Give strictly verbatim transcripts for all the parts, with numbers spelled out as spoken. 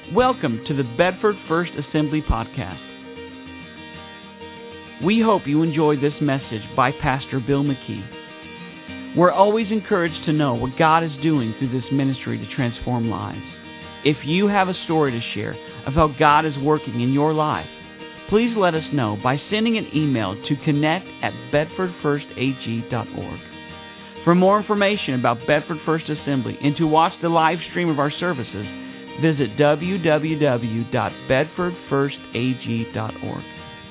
Welcome to the Bedford First Assembly Podcast. We hope you enjoyed this message by Pastor Bill McKee. We're always encouraged to know what God is doing through this ministry to transform lives. If you have a story to share of how God is working in your life, please let us know by sending an email to connect at bedford first a g dot org. For more information about Bedford First Assembly and to watch the live stream of our services, visit w w w dot bedford first a g dot org.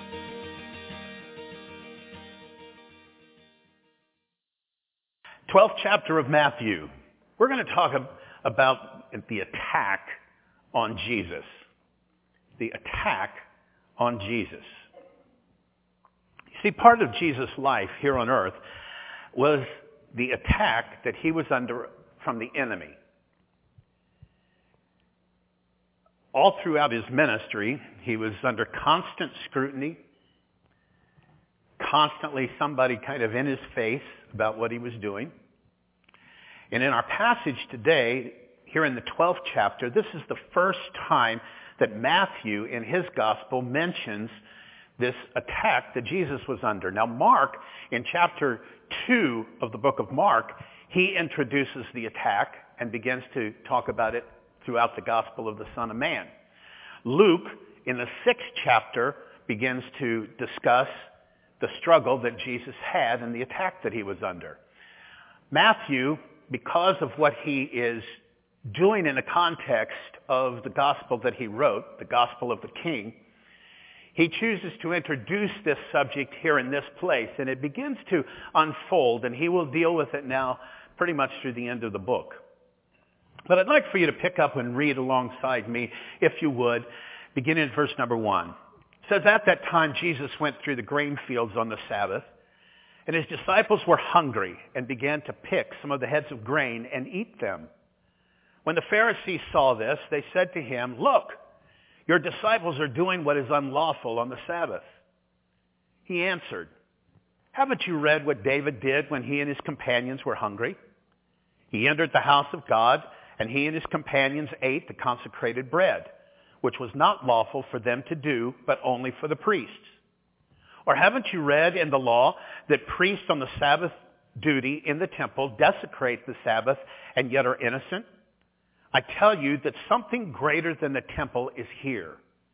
twelfth chapter of Matthew. We're going to talk about the attack on Jesus. The attack on Jesus. See, part of Jesus' life here on earth was the attack that he was under from the enemy. All throughout his ministry, he was under constant scrutiny, constantly somebody kind of in his face about what he was doing. And in our passage today, here in the twelfth chapter, this is the first time that Matthew in his gospel mentions this attack that Jesus was under. Now Mark, in chapter two of the book of Mark, he introduces the attack and begins to talk about it throughout the gospel of the Son of Man. Luke, in the sixth chapter, begins to discuss the struggle that Jesus had and the attack that he was under. Matthew, because of what he is doing in the context of the gospel that he wrote, the gospel of the King, he chooses to introduce this subject here in this place, and it begins to unfold, and he will deal with it now pretty much through the end of the book. But I'd like for you to pick up and read alongside me, if you would, beginning at verse number one. It says, "At that time Jesus went through the grain fields on the Sabbath, and his disciples were hungry and began to pick some of the heads of grain and eat them. When the Pharisees saw this, they said to him, 'Look, your disciples are doing what is unlawful on the Sabbath.' He answered, 'Haven't you read what David did when he and his companions were hungry? He entered the house of God, and he and his companions ate the consecrated bread, which was not lawful for them to do, but only for the priests. Or haven't you read in the law that priests on the Sabbath duty in the temple desecrate the Sabbath and yet are innocent? I tell you that something greater than the temple is here.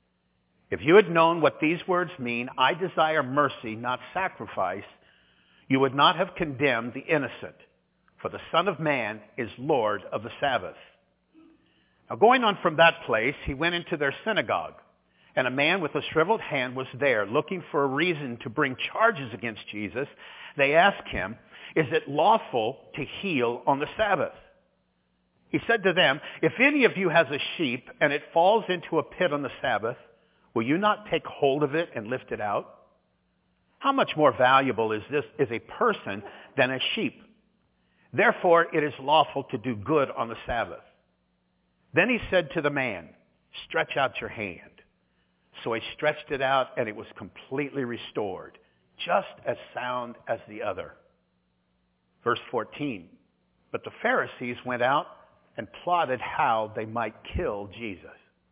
If you had known what these words mean, 'I desire mercy, not sacrifice,' you would not have condemned the innocent, for the Son of Man is Lord of the Sabbath." Now going on from that place, he went into their synagogue, and a man with a shriveled hand was there, looking for a reason to bring charges against Jesus. They asked him, "Is it lawful to heal on the Sabbath?" He said to them, "If any of you has a sheep and it falls into a pit on the Sabbath, will you not take hold of it and lift it out? How much more valuable is this is a person than a sheep? Therefore it is lawful to do good on the Sabbath." Then he said to the man, "Stretch out your hand." So he stretched it out, and it was completely restored, just as sound as the other. Verse fourteen, "But the Pharisees went out and plotted how they might kill Jesus."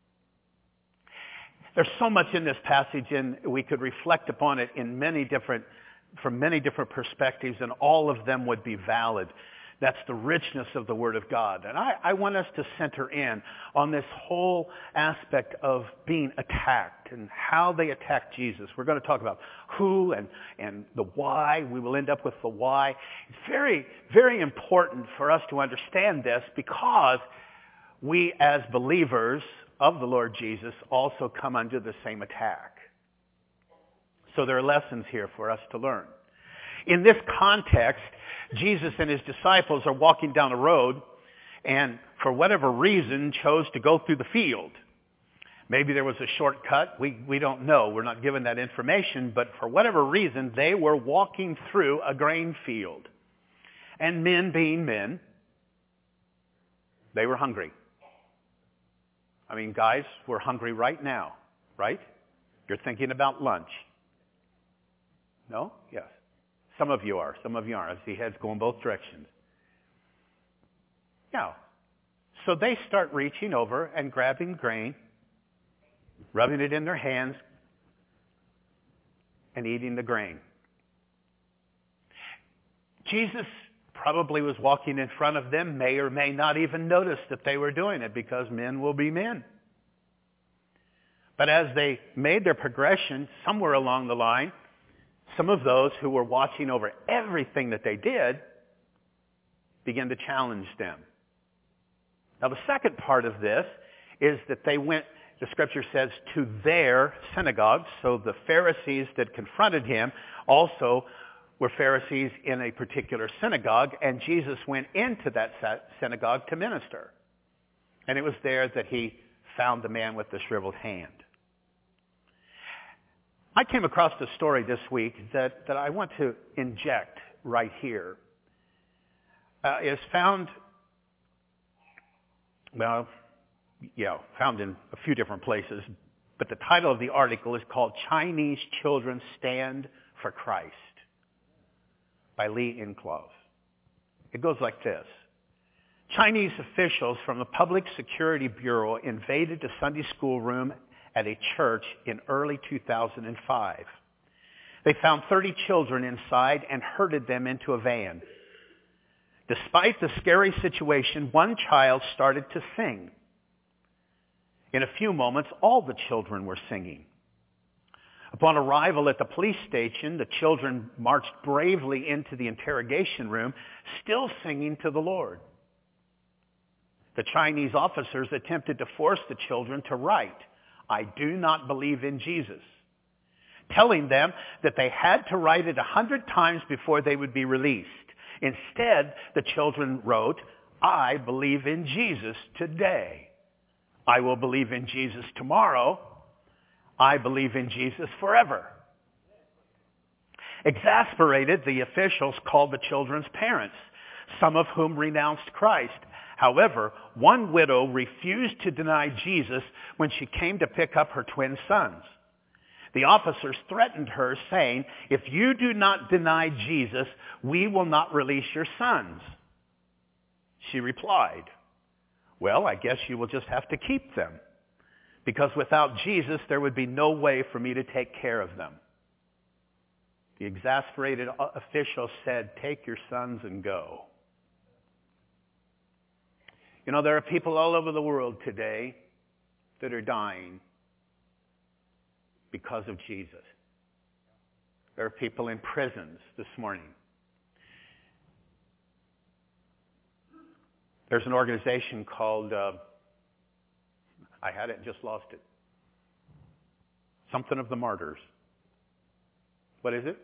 There's so much in this passage, and we could reflect upon it in many different, from many different perspectives, and all of them would be valid. That's the richness of the Word of God. And I, I want us to center in on this whole aspect of being attacked and how they attacked Jesus. We're going to talk about who and, and the why. We will end up with the why. It's very, very important for us to understand this, because we as believers of the Lord Jesus also come under the same attack. So there are lessons here for us to learn. In this context, Jesus and his disciples are walking down a road, and for whatever reason chose to go through the field. Maybe there was a shortcut. We, we don't know. We're not given that information. But for whatever reason, they were walking through a grain field. And men being men, they were hungry. I mean, guys, we're hungry right now, right? You're thinking about lunch. No? Yes. Some of you are. Some of you aren't. I see heads going both directions. Now, So they start reaching over and grabbing grain, rubbing it in their hands, and eating the grain. Jesus probably was walking in front of them, may or may not even notice that they were doing it, because men will be men. But as they made their progression, somewhere along the line, some of those who were watching over everything that they did began to challenge them. Now, the second part of this is that they went, the scripture says, to their synagogues. So the Pharisees that confronted him also were Pharisees in a particular synagogue, and Jesus went into that synagogue to minister. And it was there that he found the man with the shriveled hand. I came across a story this week that, that I want to inject right here. Uh, it's found, well, yeah, found in a few different places, but the title of the article is called Chinese Children Stand for Christ by Lee Inclove. It goes like this. Chinese officials from the Public Security Bureau invaded a Sunday school room at a church in early two thousand five. They found thirty children inside and herded them into a van. Despite the scary situation, one child started to sing. In a few moments, all the children were singing. Upon arrival at the police station, the children marched bravely into the interrogation room, still singing to the Lord. The Chinese officers attempted to force the children to write, "I do not believe in Jesus," telling them that they had to write it a hundred times before they would be released. Instead, the children wrote, "I believe in Jesus today. I will believe in Jesus tomorrow. I believe in Jesus forever." Exasperated, the officials called the children's parents, some of whom renounced Christ. However, one widow refused to deny Jesus when she came to pick up her twin sons. The officers threatened her, saying, "If you do not deny Jesus, we will not release your sons." She replied, "Well, I guess you will just have to keep them, because without Jesus, there would be no way for me to take care of them." The exasperated official said, "Take your sons and go." You know, there are people all over the world today that are dying because of Jesus. There are people in prisons this morning. There's an organization called, uh, I had it and just lost it. Something of the Martyrs. What is it?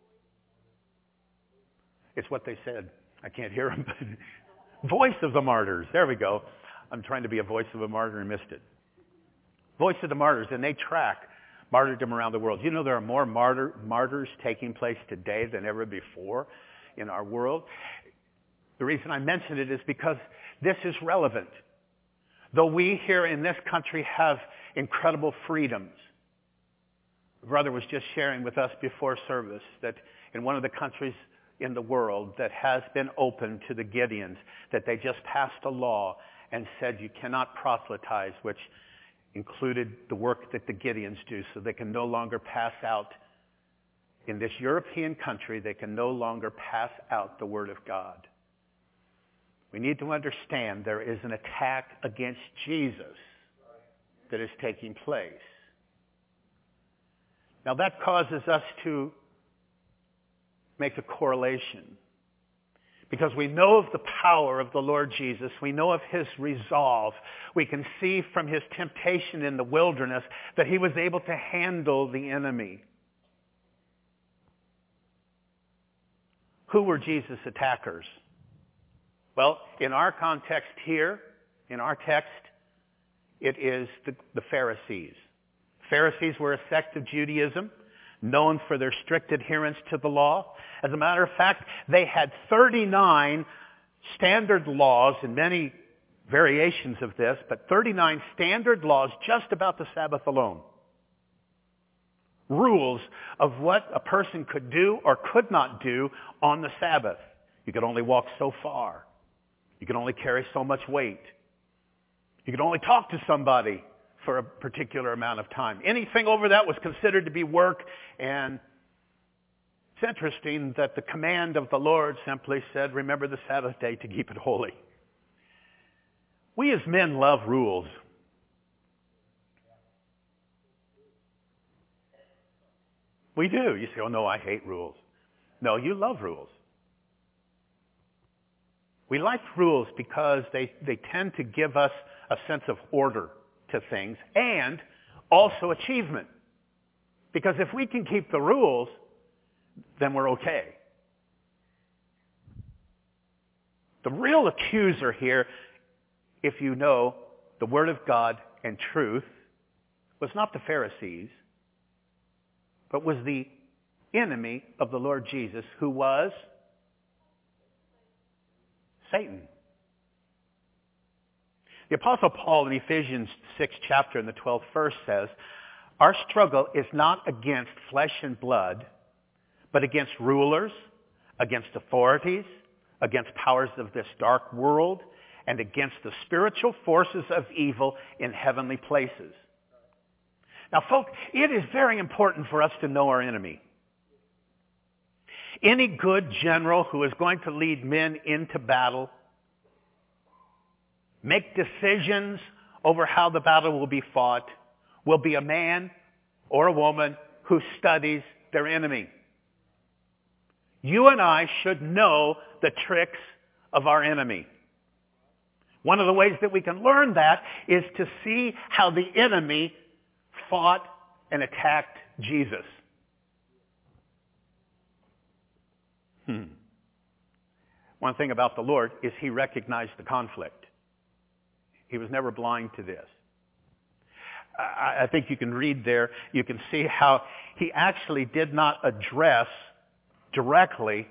It's what they said. I can't hear them. Voice of the Martyrs. There we go. I'm trying to be a voice of a martyr and missed it. Voice of the Martyrs, and they track martyrdom around the world. You know, there are more martyr, martyrs taking place today than ever before in our world. The reason I mention it is because this is relevant. Though we here in this country have incredible freedoms, a brother was just sharing with us before service that in one of the countries in the world that has been open to the Gideons, that they just passed a law and said you cannot proselytize, which included the work that the Gideons do, so they can no longer pass out. In this European country, they can no longer pass out the Word of God. We need to understand there is an attack against Jesus that is taking place. Now that causes us to make a correlation. Because we know of the power of the Lord Jesus. We know of his resolve. We can see from his temptation in the wilderness that he was able to handle the enemy. Who were Jesus' attackers? Well, in our context here, in our text, it is the, the Pharisees. Pharisees were a sect of Judaism known for their strict adherence to the law. As a matter of fact, they had thirty-nine standard laws, and many variations of this, but thirty-nine standard laws just about the Sabbath alone. Rules of what a person could do or could not do on the Sabbath. You could only walk so far. You could only carry so much weight. You could only talk to somebody for a particular amount of time. Anything over that was considered to be work, and it's interesting that the command of the Lord simply said, remember the Sabbath day to keep it holy. We as men love rules. We do. You say, oh no, I hate rules. No, you love rules. We like rules because they, they tend to give us a sense of order to things and also achievement. Because if we can keep the rules, then we're okay. The real accuser here, if you know the Word of God and truth, was not the Pharisees, but was the enemy of the Lord Jesus, who was Satan. The Apostle Paul in Ephesians six chapter in the twelfth verse says, our struggle is not against flesh and blood, but against rulers, against authorities, against powers of this dark world, and against the spiritual forces of evil in heavenly places. Now, folks, it is very important for us to know our enemy. Any good general who is going to lead men into battle, make decisions over how the battle will be fought, will be a man or a woman who studies their enemy. You and I should know the tricks of our enemy. One of the ways that we can learn that is to see how the enemy fought and attacked Jesus. Hmm. One thing about the Lord is he recognized the conflict. He was never blind to this. I, I think you can read there, you can see how he actually did not address directly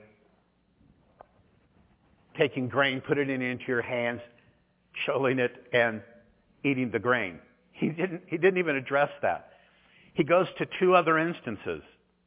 taking grain, putting it into your hands, shoveling it, and eating the grain. He didn't, he didn't even address that. He goes to two other instances.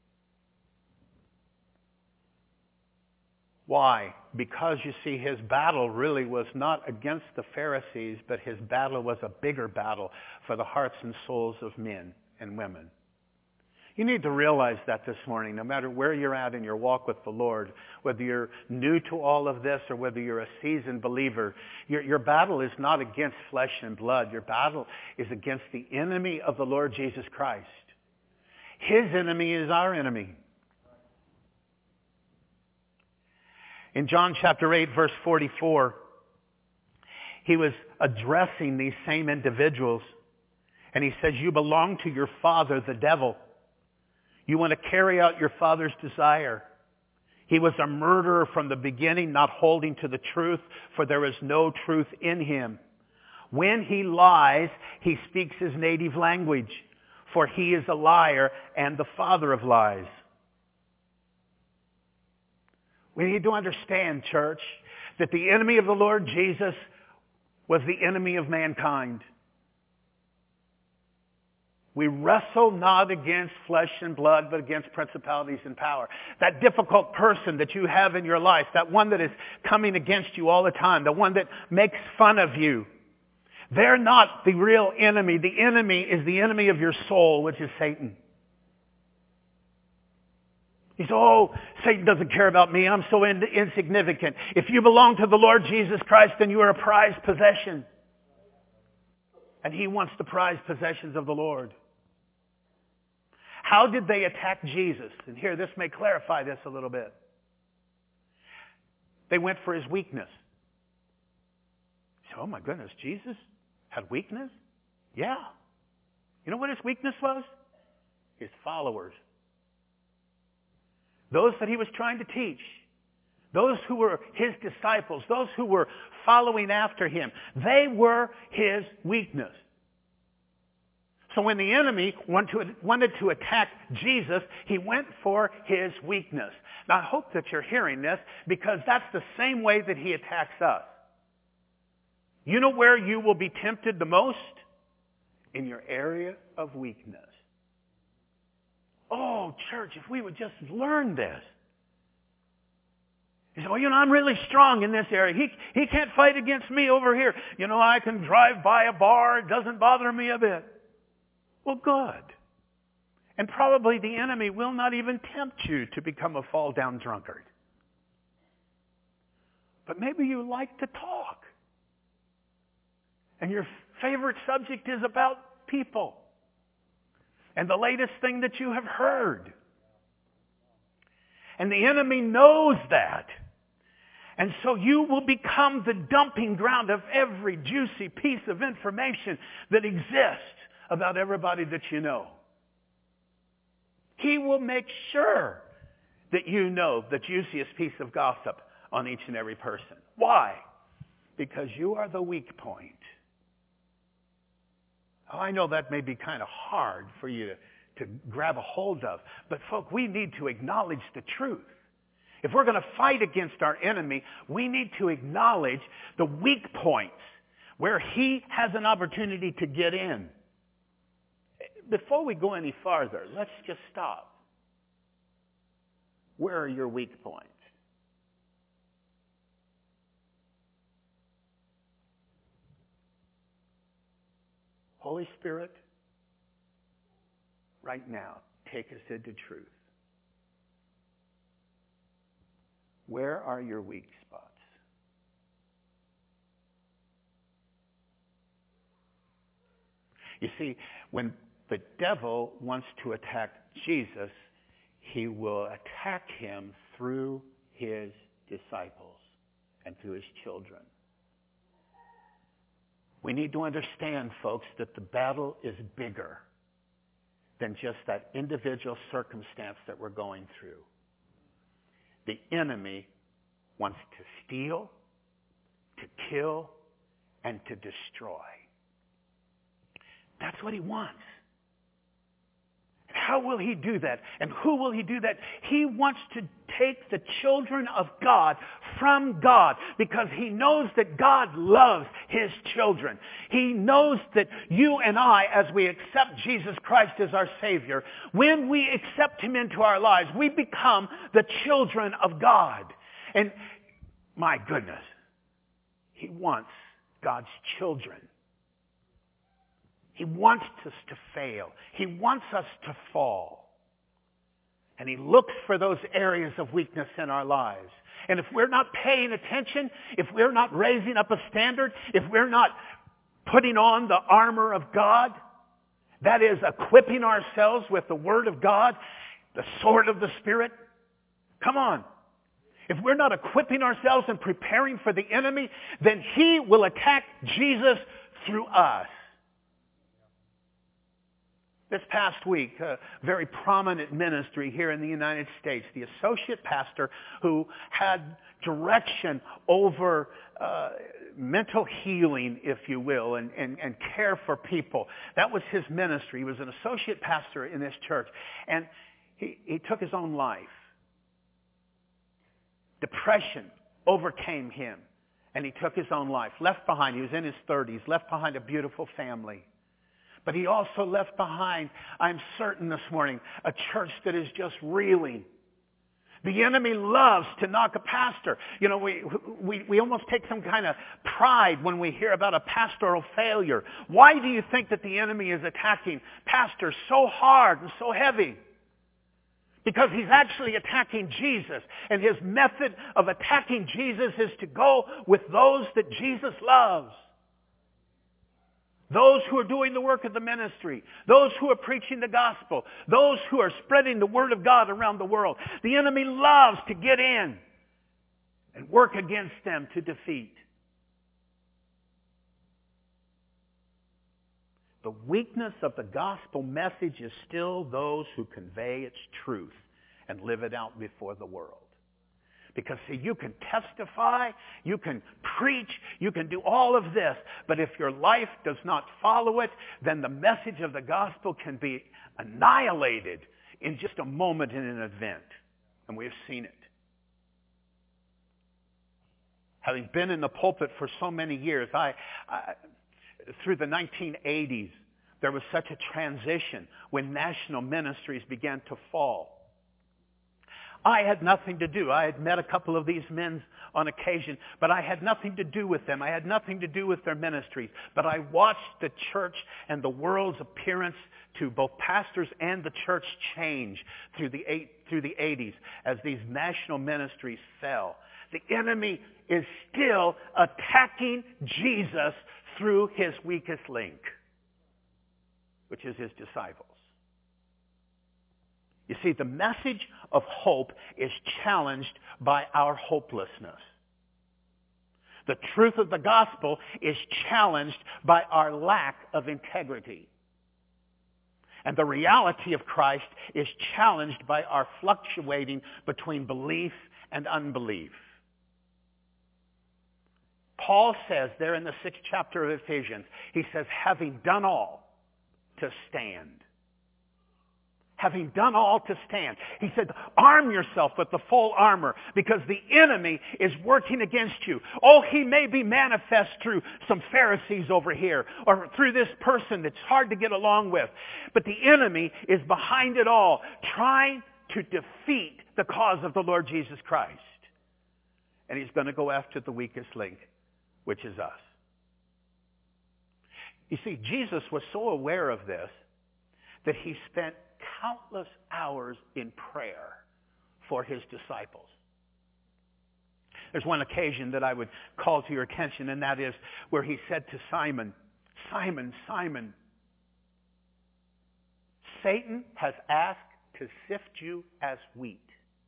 Why? Because, you see, his battle really was not against the Pharisees, but his battle was a bigger battle for the hearts and souls of men and women. You need to realize that this morning, no matter where you're at in your walk with the Lord, whether you're new to all of this or whether you're a seasoned believer, your, your battle is not against flesh and blood. Your battle is against the enemy of the Lord Jesus Christ. His enemy is our enemy. In John chapter eight, verse forty-four, he was addressing these same individuals, and he says, you belong to your father, the devil. You want to carry out your father's desire. He was a murderer from the beginning, not holding to the truth, for there is no truth in him. When he lies, he speaks his native language, for he is a liar and the father of lies. We need to understand, church, that the enemy of the Lord Jesus was the enemy of mankind. We wrestle not against flesh and blood, but against principalities and power. That difficult person that you have in your life, that one that is coming against you all the time, the one that makes fun of you, they're not the real enemy. The enemy is the enemy of your soul, which is Satan. He says, oh, Satan doesn't care about me. I'm so in- insignificant. If you belong to the Lord Jesus Christ, then you are a prized possession. And he wants the prized possessions of the Lord. How did they attack Jesus? And here, this may clarify this a little bit. They went for his weakness. So, oh my goodness, Jesus had weakness? Yeah. You know what his weakness was? His followers. Those that he was trying to teach. Those who were his disciples. Those who were following after him. They were his weakness. So when the enemy wanted to attack Jesus, he went for his weakness. Now I hope that you're hearing this, because that's the same way that he attacks us. You know where you will be tempted the most? In your area of weakness. Oh, church, if we would just learn this. You say, well, you know, I'm really strong in this area. He, he can't fight against me over here. You know, I can drive by a bar. It doesn't bother me a bit. Well, good. And probably the enemy will not even tempt you to become a fall-down drunkard. But maybe you like to talk. And your favorite subject is about people. And the latest thing that you have heard. And the enemy knows that. And so you will become the dumping ground of every juicy piece of information that exists about everybody that you know. He will make sure that you know the juiciest piece of gossip on each and every person. Why? Because you are the weak point. Oh, I know that may be kind of hard for you to, to grab a hold of. But, folk, we need to acknowledge the truth. If we're going to fight against our enemy, we need to acknowledge the weak points where he has an opportunity to get in. Before we go any farther, let's just stop. Where are your weak points? Holy Spirit, right now, take us into truth. Where are your weak spots? You see, when the devil wants to attack Jesus, he will attack him through his disciples and through his children. We need to understand, folks, that the battle is bigger than just that individual circumstance that we're going through. The enemy wants to steal, to kill, and to destroy. That's what he wants. How will he do that? And who will he do that? He wants to take the children of God from God because he knows that God loves his children. He knows that you and I, as we accept Jesus Christ as our Savior, when we accept him into our lives, we become the children of God. And my goodness, he wants God's children. He wants us to fail. He wants us to fall. And he looks for those areas of weakness in our lives. And if we're not paying attention, if we're not raising up a standard, if we're not putting on the armor of God, that is equipping ourselves with the Word of God, the sword of the Spirit, come on. If we're not equipping ourselves and preparing for the enemy, then he will attack Jesus through us. This past week, a very prominent ministry here in the United States, the associate pastor who had direction over uh, mental healing, if you will, and, and, and care for people. That was his ministry. He was an associate pastor in this church. And he, he took his own life. Depression overcame him. And he took his own life. Left behind, he was in his thirties, left behind a beautiful family. But he also left behind, I'm certain this morning, a church that is just reeling. The enemy loves to knock a pastor. You know, we, we, we almost take some kind of pride when we hear about a pastoral failure. Why do you think that the enemy is attacking pastors so hard and so heavy? Because he's actually attacking Jesus. And his method of attacking Jesus is to go with those that Jesus loves. Those who are doing the work of the ministry. Those who are preaching the gospel. Those who are spreading the word of God around the world. The enemy loves to get in and work against them to defeat. The weakness of the gospel message is still those who convey its truth and live it out before the world. Because, see, you can testify, you can preach, you can do all of this, but if your life does not follow it, then the message of the gospel can be annihilated in just a moment in an event. And we have seen it. Having been in the pulpit for so many years, I, I through the nineteen eighties, there was such a transition when national ministries began to fall. I had nothing to do. I had met a couple of these men on occasion, but I had nothing to do with them. I had nothing to do with their ministries. But I watched the church and the world's appearance to both pastors and the church change through the eight, through the eighties as these national ministries fell. The enemy is still attacking Jesus through his weakest link, which is his disciples. You see, the message of hope is challenged by our hopelessness. The truth of the gospel is challenged by our lack of integrity. And the reality of Christ is challenged by our fluctuating between belief and unbelief. Paul says there in the sixth chapter of Ephesians, he says, having done all to stand. Having done all to stand. He said, arm yourself with the full armor because the enemy is working against you. Oh, he may be manifest through some Pharisees over here or through this person that's hard to get along with. But the enemy is behind it all, trying to defeat the cause of the Lord Jesus Christ. And he's going to go after the weakest link, which is us. You see, Jesus was so aware of this that he spent countless hours in prayer for his disciples. There's one occasion that I would call to your attention, and that is where he said to Simon, Simon, Simon, Satan has asked to sift you as wheat.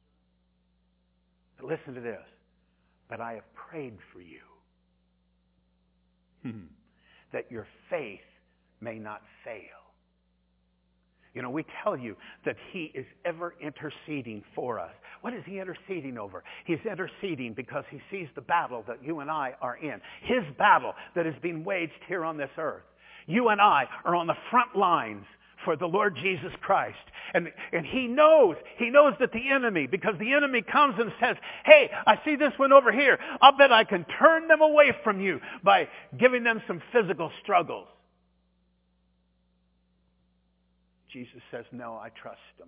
But listen to this. But I have prayed for you hmm. that your faith may not fail. You know, we tell you that he is ever interceding for us. What is he interceding over? He's interceding because he sees the battle that you and I are in. His battle that is being waged here on this earth. You and I are on the front lines for the Lord Jesus Christ. And, and he knows, he knows that the enemy, because the enemy comes and says, hey, I see this one over here. I'll bet I can turn them away from you by giving them some physical struggles. Jesus says, no, I trust them.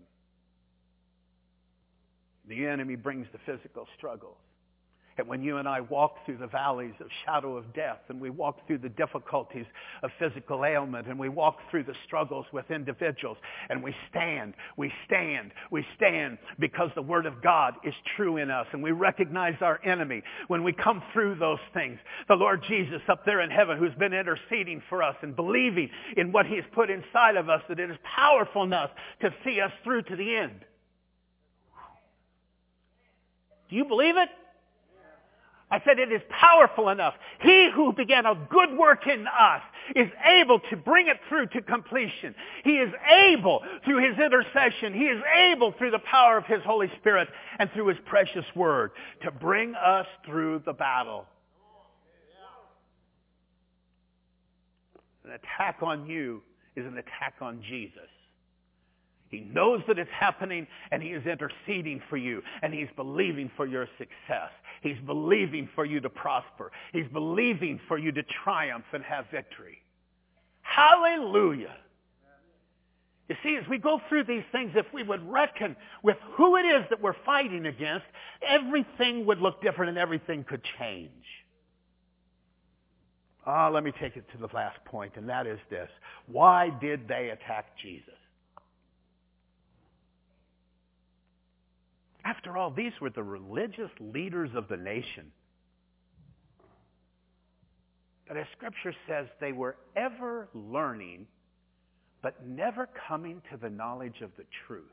The enemy brings the physical struggles. And when you and I walk through the valleys of shadow of death, and we walk through the difficulties of physical ailment, and we walk through the struggles with individuals, and we stand, we stand, we stand because the Word of God is true in us, and we recognize our enemy. When we come through those things, the Lord Jesus up there in heaven, who's been interceding for us and believing in what He has put inside of us, that it is powerful enough to see us through to the end. Do you believe it? I said it is powerful enough. He who began a good work in us is able to bring it through to completion. He is able through His intercession. He is able through the power of His Holy Spirit and through His precious Word to bring us through the battle. An attack on you is an attack on Jesus. He knows that it's happening, and He is interceding for you, and He's believing for your success. He's believing for you to prosper. He's believing for you to triumph and have victory. Hallelujah. You see, as we go through these things, if we would reckon with who it is that we're fighting against, everything would look different and everything could change. Ah, let me take it to the last point, and that is this. Why did they attack Jesus? After all, these were the religious leaders of the nation. But as Scripture says, they were ever learning, but never coming to the knowledge of the truth.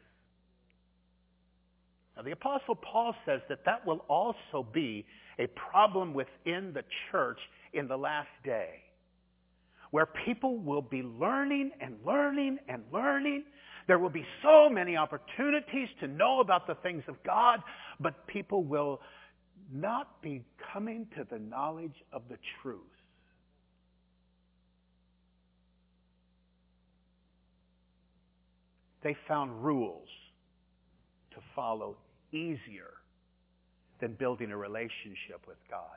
Now, the Apostle Paul says that that will also be a problem within the church in the last day, where people will be learning and learning and learning. There will be so many opportunities to know about the things of God, but people will not be coming to the knowledge of the truth. They found rules to follow easier than building a relationship with God.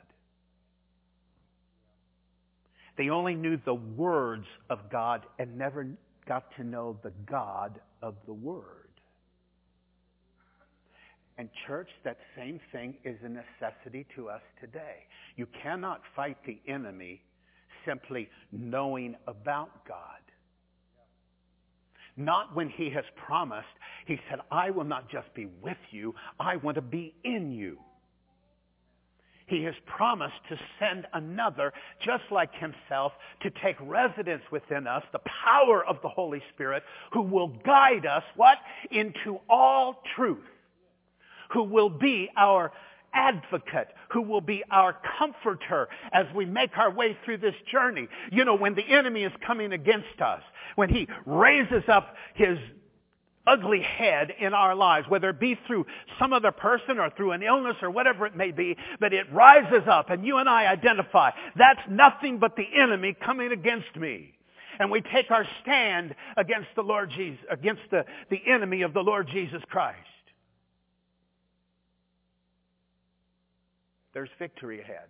They only knew the words of God and never got to know the God of the Word. And church, that same thing is a necessity to us today. You cannot fight the enemy simply knowing about God. Not when he has promised. He said, I will not just be with you, I want to be in you. He has promised to send another, just like himself, to take residence within us, the power of the Holy Spirit, who will guide us, what? Into all truth. Who will be our advocate, who will be our comforter as we make our way through this journey. You know, when the enemy is coming against us, when he raises up his ugly head in our lives, whether it be through some other person or through an illness or whatever it may be, but it rises up and you and I identify, that's nothing but the enemy coming against me. And we take our stand against the Lord Jesus, against the, the enemy of the Lord Jesus Christ. There's victory ahead.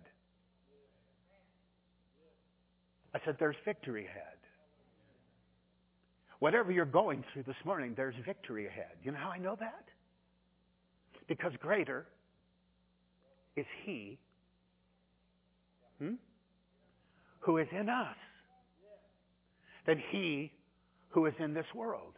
I said, there's victory ahead. Whatever you're going through this morning, there's victory ahead. You know how I know that? Because greater is He hmm, who is in us than he who is in this world.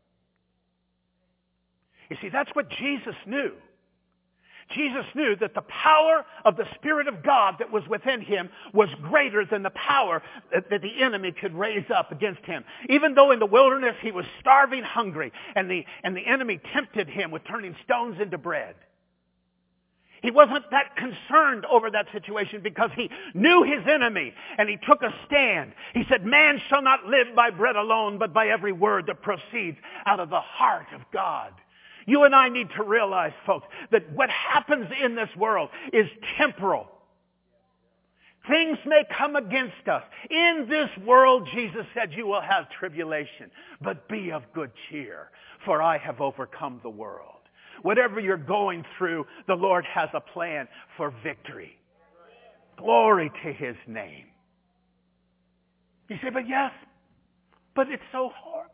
You see, that's what Jesus knew. Jesus knew that the power of the Spirit of God that was within him was greater than the power that, that the enemy could raise up against him. Even though in the wilderness he was starving hungry and the, and the enemy tempted him with turning stones into bread. He wasn't that concerned over that situation because he knew his enemy and he took a stand. He said, man shall not live by bread alone, but by every word that proceeds out of the heart of God. You and I need to realize, folks, that what happens in this world is temporal. Things may come against us. In this world, Jesus said, you will have tribulation, but be of good cheer, for I have overcome the world. Whatever you're going through, the Lord has a plan for victory. Glory to His name. You say, but yes, but it's so horrible.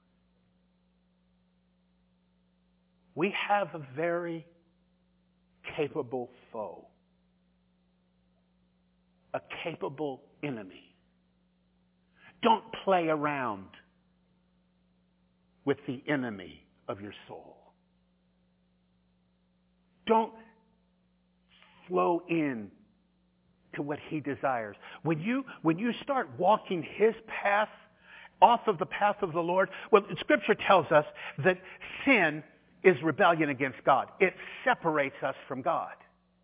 We have a very capable foe. A capable enemy. Don't play around with the enemy of your soul. Don't flow in to what he desires. When you, when you start walking his path, off of the path of the Lord, well, Scripture tells us that sin is rebellion against God. It separates us from God.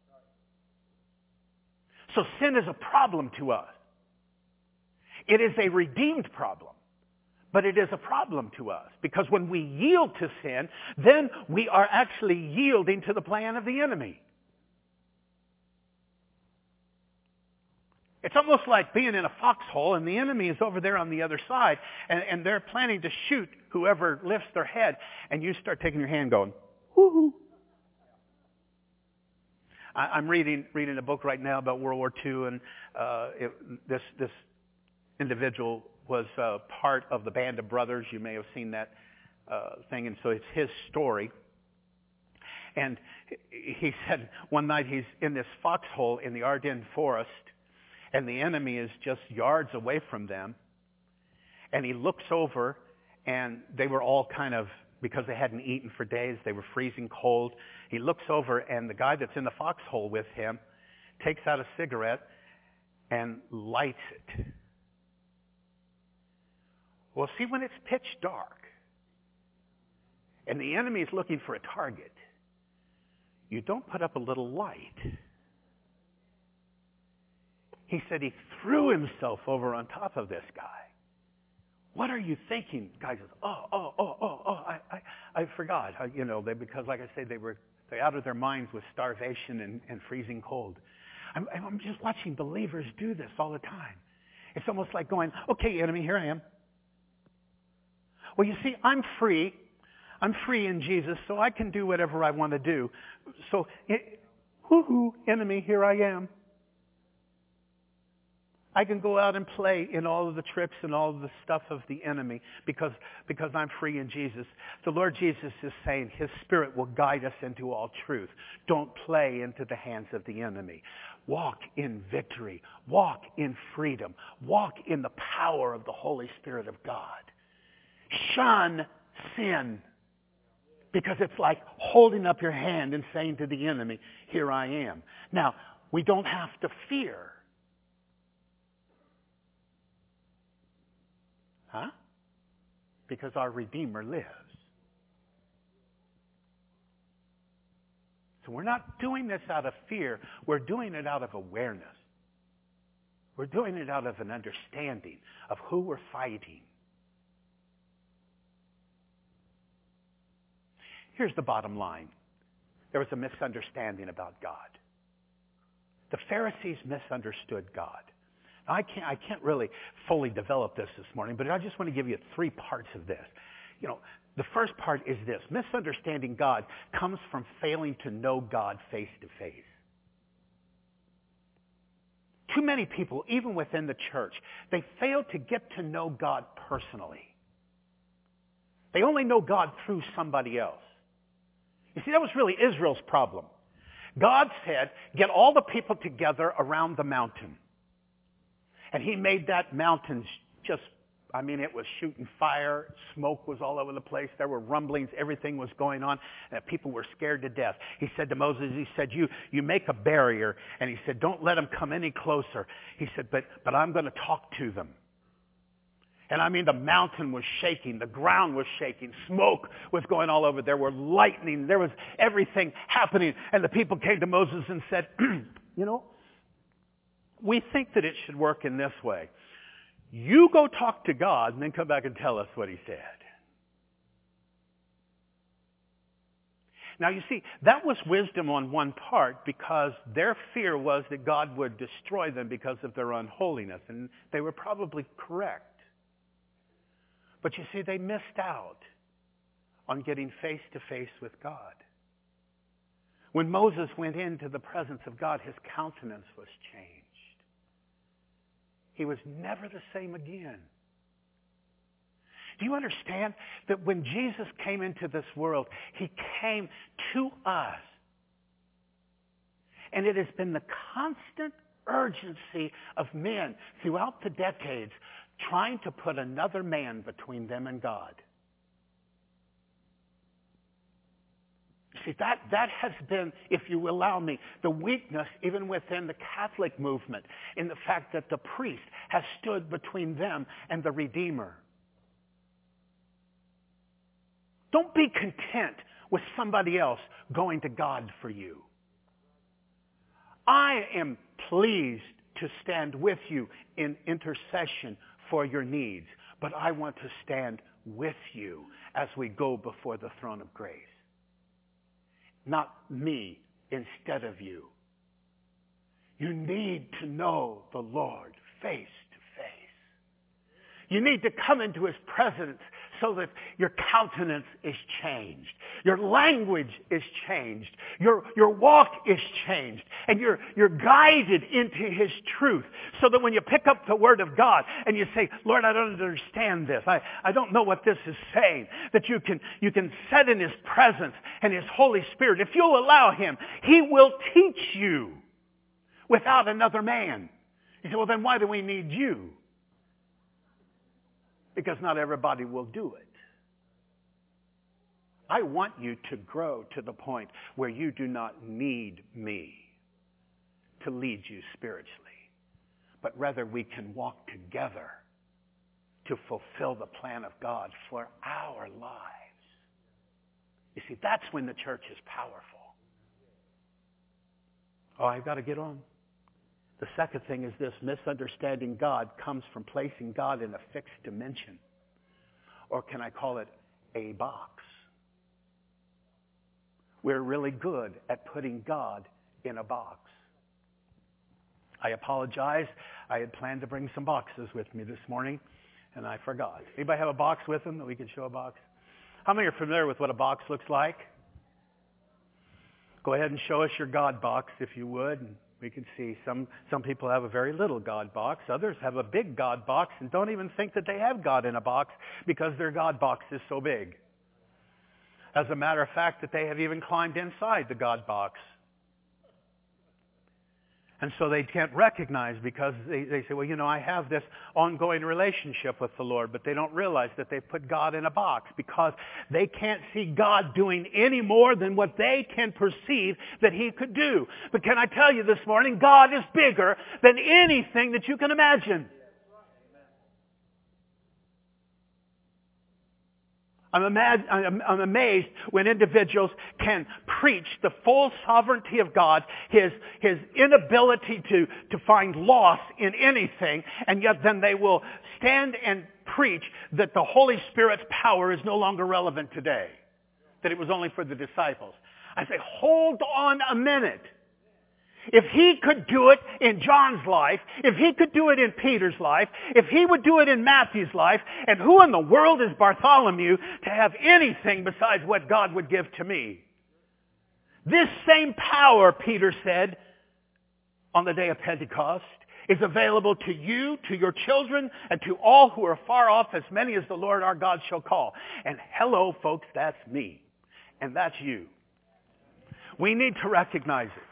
So sin is a problem to us. It is a redeemed problem. But it is a problem to us. Because when we yield to sin, then we are actually yielding to the plan of the enemy. It's almost like being in a foxhole and the enemy is over there on the other side and, and they're planning to shoot whoever lifts their head, and you start taking your hand going, whoo-hoo. I, I'm reading reading a book right now about World War Two, and uh, it, this this individual was uh, part of the Band of Brothers. You may have seen that uh, thing, and so it's his story. And he said one night he's in this foxhole in the Ardennes forest, and the enemy is just yards away from them. And he looks over, and they were all kind of, because they hadn't eaten for days, they were freezing cold. He looks over, and the guy that's in the foxhole with him takes out a cigarette and lights it. Well, see, when it's pitch dark, and the enemy is looking for a target, you don't put up a little light. He said he threw himself over on top of this guy. What are you thinking? The guy says, oh, oh, oh, oh, oh, I, I, I forgot. I, you know, they, because like I said, they were they're out of their minds with starvation and, and freezing cold. I'm, I'm just watching believers do this all the time. It's almost like going, okay, enemy, here I am. Well, you see, I'm free. I'm free in Jesus, so I can do whatever I want to do. So, it, whoo-hoo, enemy, here I am. I can go out and play in all of the tricks and all of the stuff of the enemy because, because I'm free in Jesus. The Lord Jesus is saying his Spirit will guide us into all truth. Don't play into the hands of the enemy. Walk in victory. Walk in freedom. Walk in the power of the Holy Spirit of God. Shun sin. Because it's like holding up your hand and saying to the enemy, here I am. Now, we don't have to fear. Huh? Because our Redeemer lives. So we're not doing this out of fear. We're doing it out of awareness. We're doing it out of an understanding of who we're fighting. Here's the bottom line. There was a misunderstanding about God. The Pharisees misunderstood God. Now, I can't, I can't really fully develop this this morning, but I just want to give you three parts of this. You know, the first part is this. Misunderstanding God comes from failing to know God face to face. Too many people, even within the church, they fail to get to know God personally. They only know God through somebody else. You see, that was really Israel's problem. God said, get all the people together around the mountain. And he made that mountain just, I mean, it was shooting fire. Smoke was all over the place. There were rumblings. Everything was going on. And people were scared to death. He said to Moses, he said, you, you make a barrier. And he said, don't let them come any closer. He said, but, but I'm going to talk to them. And I mean, the mountain was shaking. The ground was shaking. Smoke was going all over. There were lightning. There was everything happening. And the people came to Moses and said, you know, we think that it should work in this way. You go talk to God and then come back and tell us what he said. Now, you see, that was wisdom on one part because their fear was that God would destroy them because of their unholiness. And they were probably correct. But you see, they missed out on getting face to face with God. When Moses went into the presence of God, his countenance was changed. He was never the same again. Do you understand that when Jesus came into this world, he came to us? And it has been the constant urgency of men throughout the decades trying to put another man between them and God. See, that, that has been, if you allow me, the weakness even within the Catholic movement in the fact that the priest has stood between them and the Redeemer. Don't be content with somebody else going to God for you. I am pleased to stand with you in intercession for your needs, but I want to stand with you as we go before the throne of grace. Not me instead of you. You need to know the Lord face to face. You need to come into his presence so that your countenance is changed. Your language is changed. Your, your walk is changed. And you're, you're guided into his truth so that when you pick up the word of God and you say, Lord, I don't understand this. I, I don't know what this is saying. That you can, you can sit in his presence and his Holy Spirit. If you'll allow him, he will teach you without another man. You say, well, then why do we need you? Because not everybody will do it. I want you to grow to the point where you do not need me to lead you spiritually, but rather we can walk together to fulfill the plan of God for our lives. You see, that's when the church is powerful. Oh, I've got to get on. The second thing is this: misunderstanding God comes from placing God in a fixed dimension. Or can I call it a box? We're really good at putting God in a box. I apologize. I had planned to bring some boxes with me this morning, and I forgot. Anybody have a box with them that we can show a box? How many are familiar with what a box looks like? Go ahead and show us your God box, if you would. We can see some, some people have a very little God box. Others have a big God box and don't even think that they have God in a box because their God box is so big. As a matter of fact, that they have even climbed inside the God box. And so they can't recognize because they, they say, well, you know, I have this ongoing relationship with the Lord, but they don't realize that they put God in a box because they can't see God doing any more than what they can perceive that He could do. But can I tell you this morning, God is bigger than anything that you can imagine. I'm, amaz- I'm, I'm amazed when individuals can preach the full sovereignty of God, His, His inability to, to find loss in anything, and yet then they will stand and preach that the Holy Spirit's power is no longer relevant today, that it was only for the disciples. I say, hold on a minute. If He could do it in John's life, if He could do it in Peter's life, if He would do it in Matthew's life, and who in the world is Bartholomew to have anything besides what God would give to me? This same power, Peter said, on the day of Pentecost, is available to you, to your children, and to all who are far off, as many as the Lord our God shall call. And hello, folks, that's me. And that's you. We need to recognize it.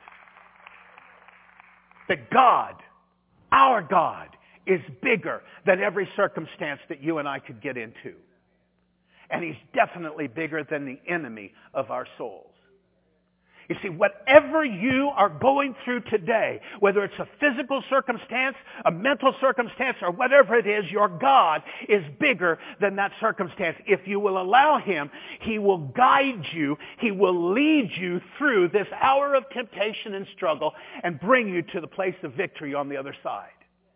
That God, our God, is bigger than every circumstance that you and I could get into. And He's definitely bigger than the enemy of our souls. You see, whatever you are going through today, whether it's a physical circumstance, a mental circumstance, or whatever it is, your God is bigger than that circumstance. If you will allow Him, He will guide you. He will lead you through this hour of temptation and struggle and bring you to the place of victory on the other side.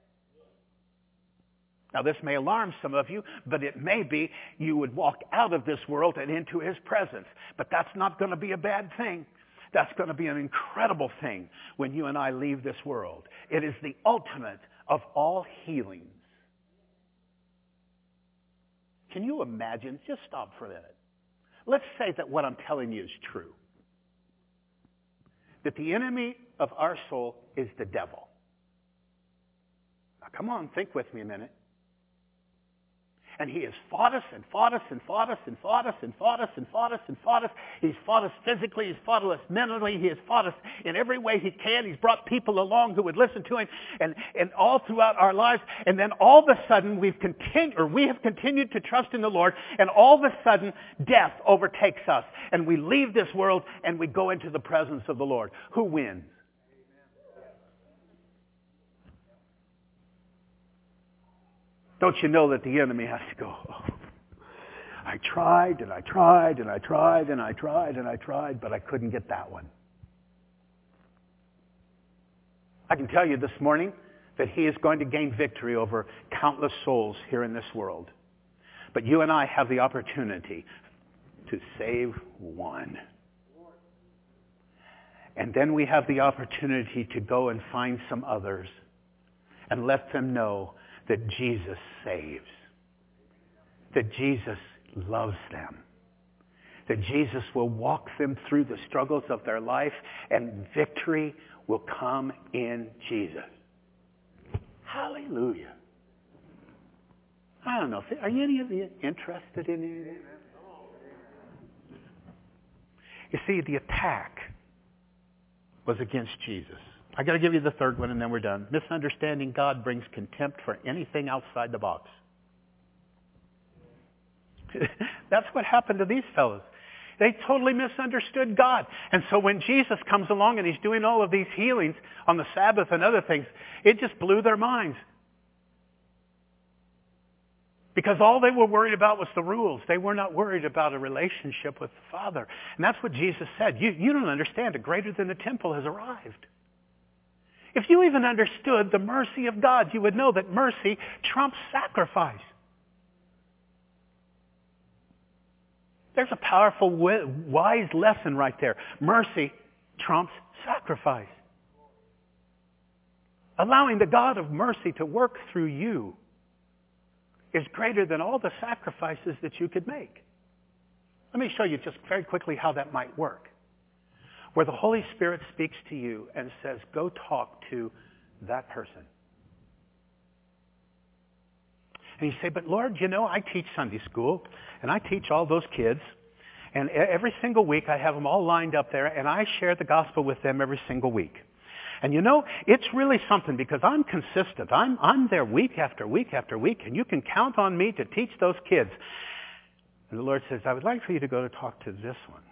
Now, this may alarm some of you, but it may be you would walk out of this world and into His presence. But that's not going to be a bad thing. That's going to be an incredible thing when you and I leave this world. It is the ultimate of all healings. Can you imagine? Just stop for a minute. Let's say that what I'm telling you is true. That the enemy of our soul is the devil. Now come on, think with me a minute. And he has fought us and fought us and fought us and fought us and fought us and fought us and fought us. He's fought us physically. He's fought us mentally. He has fought us in every way he can. He's brought people along who would listen to him and, and all throughout our lives. And then all of a sudden we've continued, or we have continued to trust in the Lord. And all of a sudden death overtakes us. And we leave this world and we go into the presence of the Lord. Who wins? Don't you know that the enemy has to go, oh, I tried and I tried and I tried and I tried and I tried, but I couldn't get that one. I can tell you this morning that he is going to gain victory over countless souls here in this world. But you and I have the opportunity to save one. And then we have the opportunity to go and find some others and let them know that Jesus saves, that Jesus loves them, that Jesus will walk them through the struggles of their life, and victory will come in Jesus. Hallelujah. I don't know. Are you any of you interested in any of this? You see, the attack was against Jesus. I got to give you the third one and then we're done. Misunderstanding God brings contempt for anything outside the box. That's what happened to these fellows. They totally misunderstood God. And so when Jesus comes along and he's doing all of these healings on the Sabbath and other things, it just blew their minds. Because all they were worried about was the rules. They were not worried about a relationship with the Father. And that's what Jesus said. You, you don't understand. A greater than the temple has arrived. If you even understood the mercy of God, you would know that mercy trumps sacrifice. There's a powerful, wise lesson right there. Mercy trumps sacrifice. Allowing the God of mercy to work through you is greater than all the sacrifices that you could make. Let me show you just very quickly how that might work. where the Holy Spirit speaks to you and says, go talk to that person. And you say, but Lord, you know, I teach Sunday school, and I teach all those kids, and every single week I have them all lined up there, and I share the gospel with them every single week. And you know, it's really something because I'm consistent. I'm, I'm there week after week after week, and you can count on me to teach those kids. And the Lord says, I would like for you to go to talk to this one.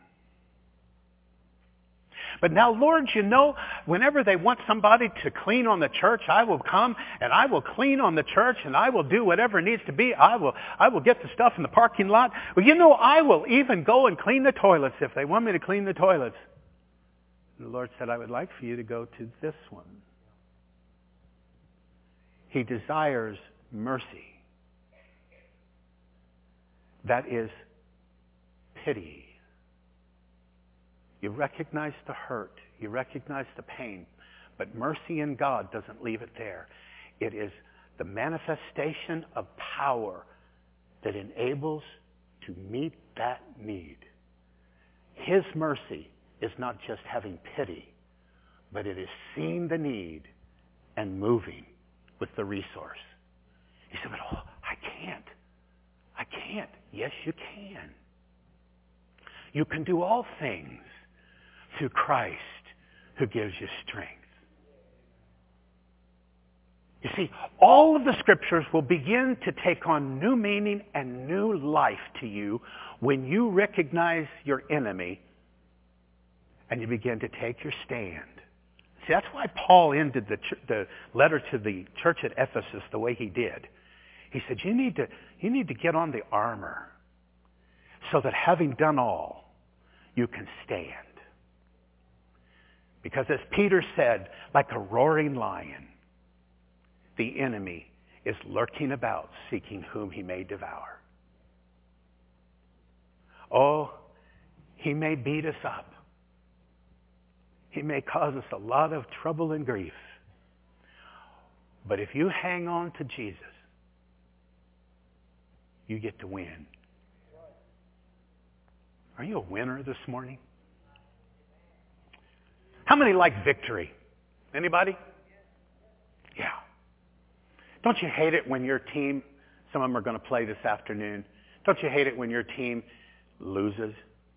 But now, Lord, you know, whenever they want somebody to clean on the church, I will come and I will clean on the church and I will do whatever needs to be. I will, I will get the stuff in the parking lot. Well, you know, I will even go and clean the toilets if they want me to clean the toilets. And the Lord said, I would like for you to go to this one. He desires mercy. That is pity. You recognize the hurt. You recognize the pain. But mercy in God doesn't leave it there. It is the manifestation of power that enables to meet that need. His mercy is not just having pity, but it is seeing the need and moving with the resource. You say, but oh, I can't. I can't. Yes, you can. You can do all things through Christ who gives you strength. You see, all of the scriptures will begin to take on new meaning and new life to you when you recognize your enemy and you begin to take your stand. See, that's why Paul ended the, ch- the letter to the church at Ephesus the way he did. He said, you need to, you need to get on the armor so that having done all, you can stand. Because as Peter said, like a roaring lion, the enemy is lurking about, seeking whom he may devour. Oh, he may beat us up. He may cause us a lot of trouble and grief. But if you hang on to Jesus, you get to win. Are you a winner this morning? How many like victory? Anybody? Yeah. Don't you hate it when your team, some of them are going to play this afternoon, don't you hate it when your team loses?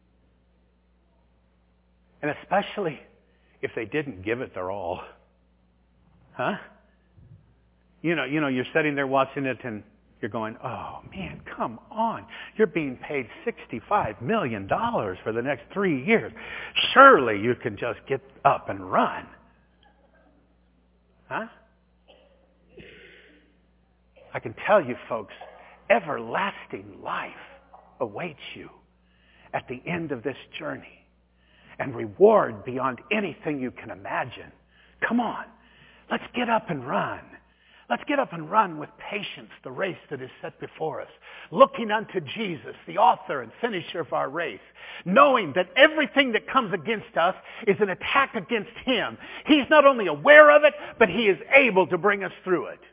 And especially if they didn't give it their all. Huh? You know, you know, you're sitting there watching it and you're going, oh man, come on. You're being paid sixty-five million dollars for the next three years. Surely you can just get up and run. Huh? I can tell you folks, everlasting life awaits you at the end of this journey. And reward beyond anything you can imagine. Come on, let's get up and run. Let's get up and run with patience the race that is set before us, looking unto Jesus, the author and finisher of our race, knowing that everything that comes against us is an attack against him. He's not only aware of it, but he is able to bring us through it.